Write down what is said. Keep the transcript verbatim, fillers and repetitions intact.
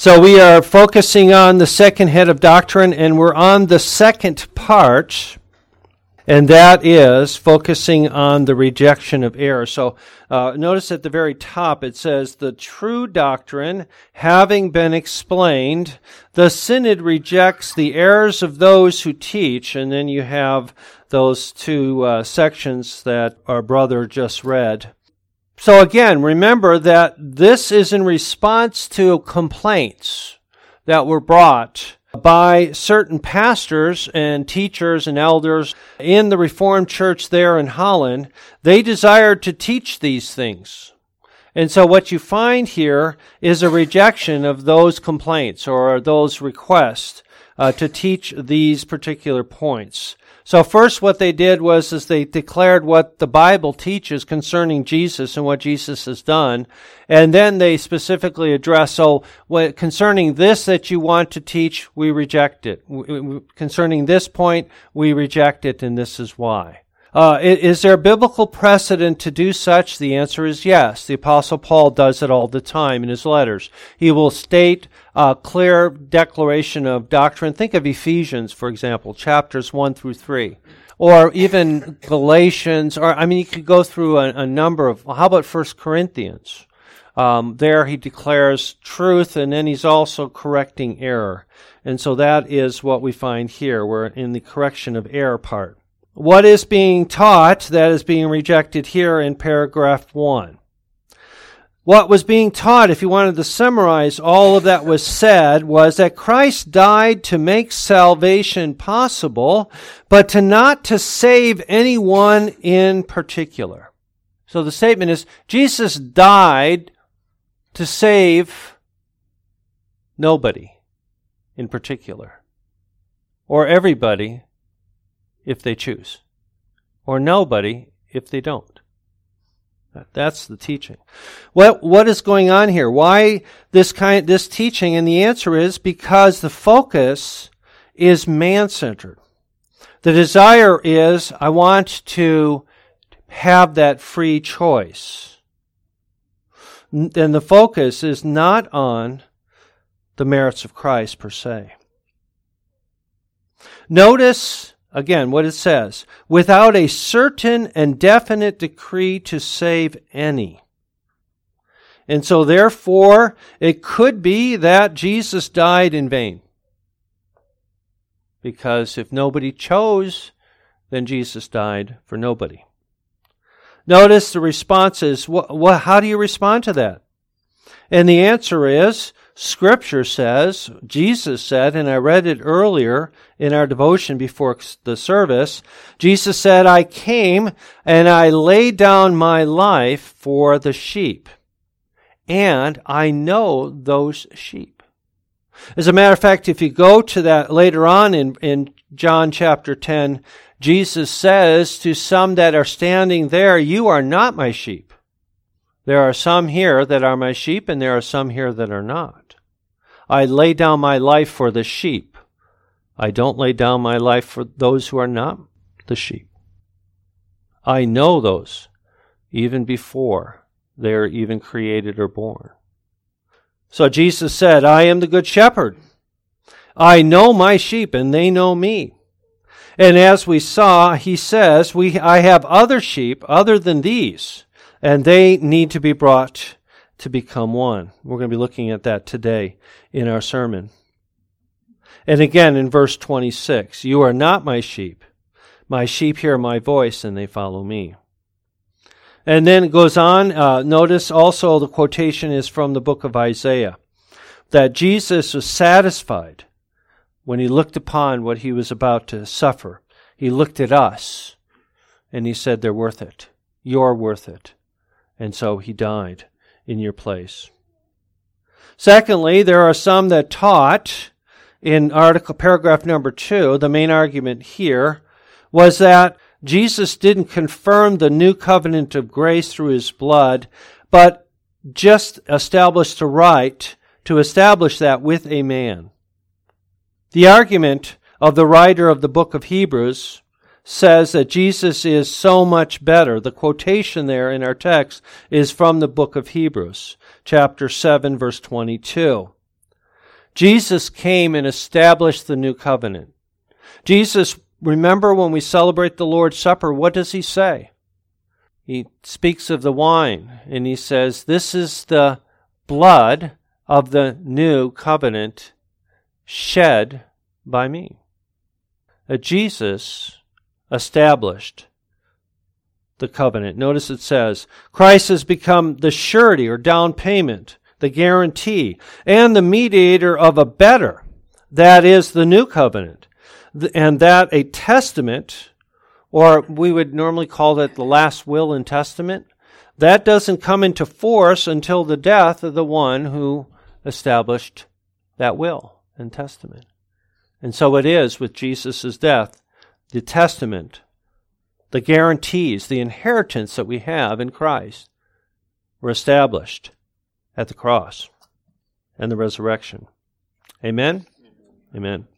So we are focusing on the second head of doctrine, and we're on the second part, and that is focusing on the rejection of error. So uh, notice at the very top it says, the true doctrine having been explained, the synod rejects the errors of those who teach, and then you have those two uh, sections that our brother just read. So again, remember that this is in response to complaints that were brought by certain pastors and teachers and elders in the Reformed Church there in Holland. They desired to teach these things. And so what you find here is a rejection of those complaints or those requests uh, to teach these particular points. So first what they did was is they declared what the Bible teaches concerning Jesus and what Jesus has done. And then they specifically address, so what, concerning this that you want to teach, we reject it. Concerning this point, we reject it, and this is why. Uh, is there a biblical precedent to do such? The answer is yes. The Apostle Paul does it all the time in his letters. He will state a clear declaration of doctrine. Think of Ephesians, for example, chapters one through three. Or even Galatians, or I mean, you could go through a, a number of, how about First Corinthians? Um, there he declares truth, and then he's also correcting error. And so that is what we find here. We're in the correction of error part. What is being taught that is being rejected here in paragraph one? What was being taught, if you wanted to summarize all of that was said, was that Christ died to make salvation possible, but to not to save anyone in particular. So the statement is, Jesus died to save nobody in particular, or everybody if they choose, or nobody if they don't. That's the teaching. What what is going on here? Why this kind this teaching? And the answer is because the focus is man-centered. The desire is, I want to have that free choice. And the focus is not on the merits of Christ per se. Notice again, what it says, without a certain and definite decree to save any. And so therefore, it could be that Jesus died in vain. Because if nobody chose, then Jesus died for nobody. Notice the response is, wh- wh- how do you respond to that? And the answer is, Scripture says, Jesus said, and I read it earlier in our devotion before the service, Jesus said, I came and I laid down my life for the sheep, and I know those sheep. As a matter of fact, if you go to that later on in, in John chapter ten, Jesus says to some that are standing there, you are not my sheep. There are some here that are my sheep, and there are some here that are not. I lay down my life for the sheep. I don't lay down my life for those who are not the sheep. I know those even before they are even created or born. So Jesus said, I am the good shepherd. I know my sheep, and they know me. And as we saw, he says, we I have other sheep other than these, and they need to be brought to become one. We're going to be looking at that today in our sermon. And again in verse twenty-six, you are not my sheep. My sheep hear my voice, and they follow me. And then it goes on. Uh, notice also the quotation is from the book of Isaiah, that Jesus was satisfied when he looked upon what he was about to suffer. He looked at us, and he said, they're worth it. You're worth it. And so he died in your place. Secondly, there are some that taught in article paragraph number two, the main argument here was that Jesus didn't confirm the new covenant of grace through his blood, but just established a right to establish that with a man. The argument of the writer of the book of Hebrews says that Jesus is so much better. The quotation there in our text is from the book of Hebrews, chapter seven, verse twenty-two. Jesus came and established the new covenant. Jesus, remember when we celebrate the Lord's Supper, what does he say? He speaks of the wine, and he says, this is the blood of the new covenant shed by me. That Jesus established the covenant. Notice it says, Christ has become the surety or down payment, the guarantee, and the mediator of a better, that is the new covenant, and that a testament, or we would normally call it the last will and testament, that doesn't come into force until the death of the one who established that will and testament. And so it is with Jesus' death, the testament, the guarantees, the inheritance that we have in Christ were established at the cross and the resurrection. Amen? Amen.